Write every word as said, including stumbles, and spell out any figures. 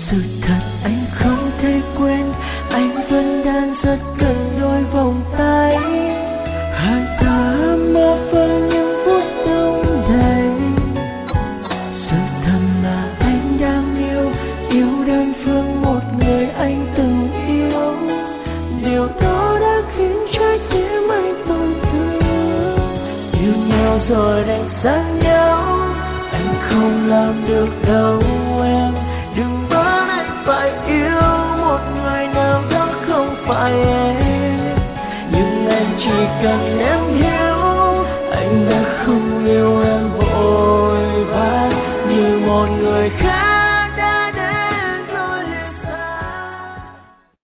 Sự thật anh không thể quên, anh vẫn đang rất cần đôi vòng tay. Hai ta mơ với những phút đông đầy. Sự thật là anh đang yêu, yêu đơn phương một người anh từng yêu. Điều đó đã khiến trái tim anh tổn thương. Yêu nhau rồi đành xa nhau, anh không làm được đâu em. Đừng bắt anh phải yêu một người nào đó không phải em, nhưng anh chỉ cần em